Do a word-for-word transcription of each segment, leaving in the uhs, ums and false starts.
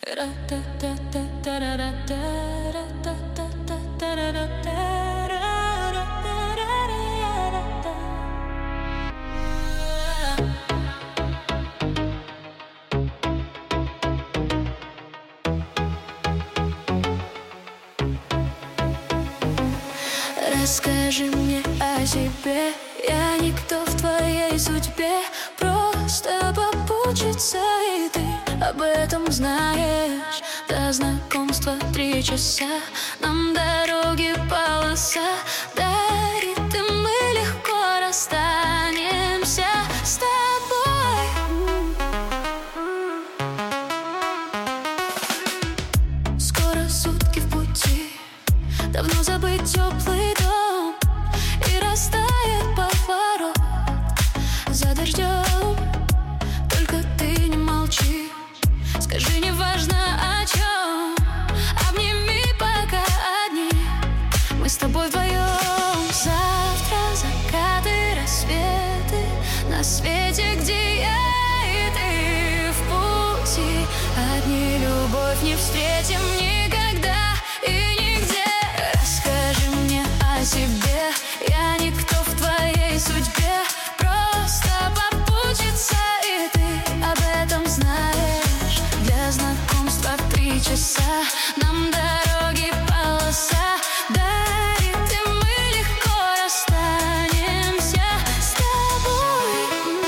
Расскажи мне о себе, я никто в твоей судьбе, просто попутчица, и ты об этом знаешь. До знакомства три часа, нам дороги полоса дарит, и мы легко расстанемся с тобой. Скоро сутки в пути, давно забыть теплый дом, и растает поворот за дождем. Только ты не молчи, скажи, неважно о чем, обними пока одни, мы с тобой вдвоем. Завтра закаты, рассветы на свете, где я и ты в пути. Одни любовь не встретим никогда и нигде. Расскажи мне о себе, я никто в твоей судьбе, просто попутчица, и ты об этом знаешь. Для знакомства три часа, нам дороги полоса дарит, и мы легко расстанемся с тобой.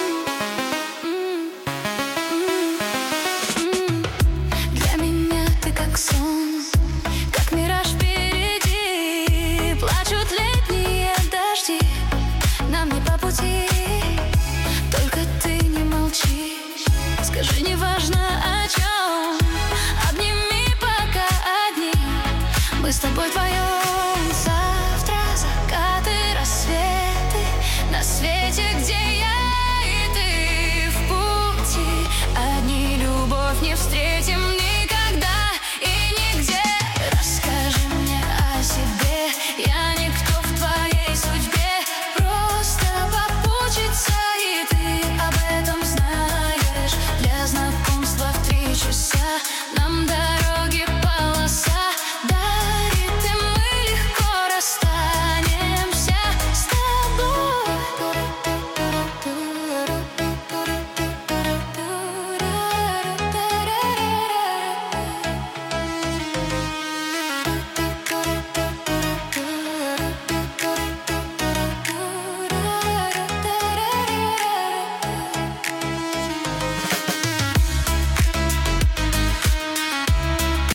Для меня ты как сон, как мираж впереди. Плачут летние дожди, нам не по пути. Только ты не молчи, скажи, неважно о чем, обними пока одни, мы с тобой вдвоем.